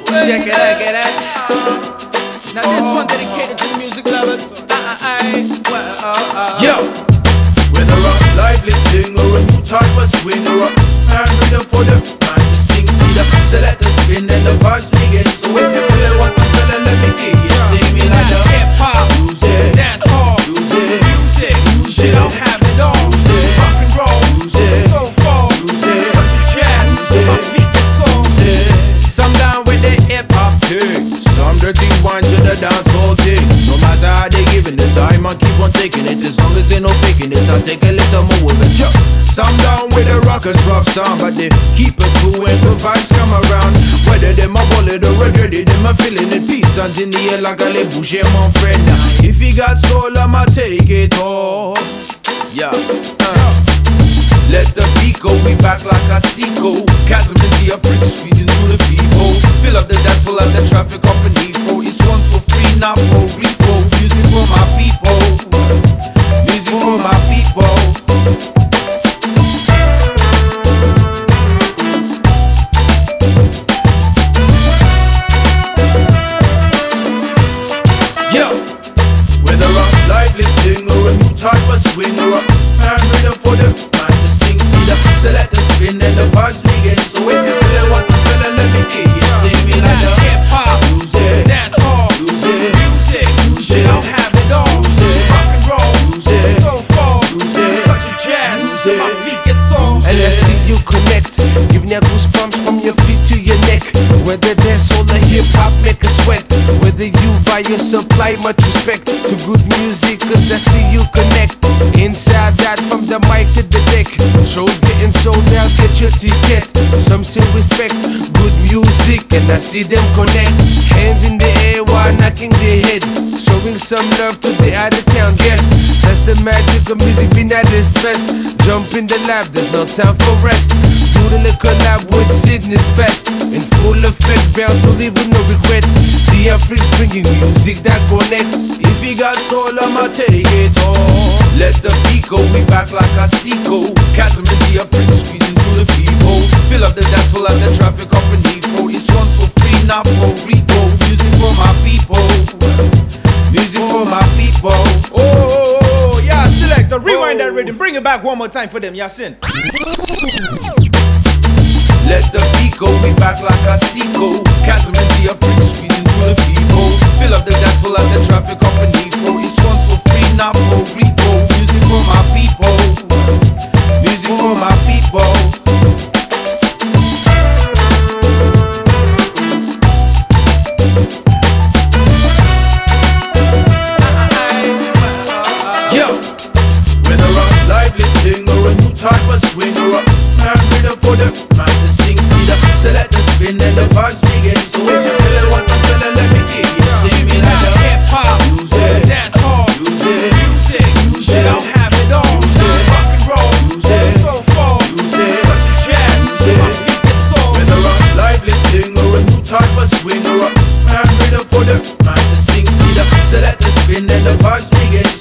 Check it out, get that. Now this one dedicated to the music lovers. Yo, whether a lively thing or a new type of swing or a man rhythm for the man to sing. See the select the spin and the vibes begin. So if you feeling what I'm feeling, let me get you. Sing me like the hip hop, music, dance hall, music, music, music. Don't have it all. Music, rock and roll, music, soulful, music, country jazz, music, my feet get soul. Some down with the hip hop thing, some dirty wine to the dance hall thing. No matter how they giving the time, I keep on taking it. As long as they no faking it, I take a little more with it. Some down with the rockers rough sound, but they keep it cool when the vibes come around. Whether them a bullet or a dirty, them a feeling it. Peace hands in the air like a le bouger, my friend. If he got soul, I'ma take it all. Yeah. Let the beat go, we back like a seco. Chasm in the Africa, squeezing through the people. Fill up the dance, full of the traffic up in Heathrow. This one's for free, not for repo. Music for my people. Music for my people. Yo, whether a lively thing or a new type of swing or a man rhythm for the man to sing. See the select the spin and the vibes begin. So if you feeling what I'm feeling, let me hear you. Sing me like the hip hop, music, dance hall, music, music, music. Don't have it all. Music, rock and roll, music, soulful, music, country jazz, music. my feet get soul. And I see you connect, giving you goosebumps from your feet to your neck. Whether dance or the hip hop make a sweat. Whether you buy or supply, much respect to good music, cause I see you connect. Inside that, from the mic to the deck. Shows getting sold out, get your ticket. Some say respect, good music, and I see them connect. Hands in the air while knocking their head. Showing some love to the out of town guests. That's the magic of music being at its best. Jump in the lab, there's no time for rest. Do the little collab with Sydney's best. In full effect, bound to leave with no regret. The Afric's bringing music that connects. If he got soul, I'ma take it all. Let the beat go, we back like a seco. Chasm in the Africa, squeezing through the people. Fill up the dance, full of the traffic up in Heathrow. This one's for free, not for repo. Music for my people. Music for my people. Oh, yeah, select the rewind that rhythm. Bring it back one more time for them, Yasin. Let the beat go, we back like a seco. Chasm in the Africa, squeezing through the people. Fill up the dance, full of the traffic up in Heathrow. This one's for free, not for repo. Music for my people. Music for my people. Yo, whether a lively thing or a new type of swing or a man rhythm for the man to sing. See the select the spin and the vibes begin. So if you feeling what I'm feeling, let me hear you. Sing me like the hip hop, music, dance hall, music, music, music. Don't have it all. Music, rock and roll, music, soulful, music, country jazz, music. my feet get soul. Whether a lively thing or a new type of swing or a man rhythm for the man to sing. See the select the spin and the vibes begin.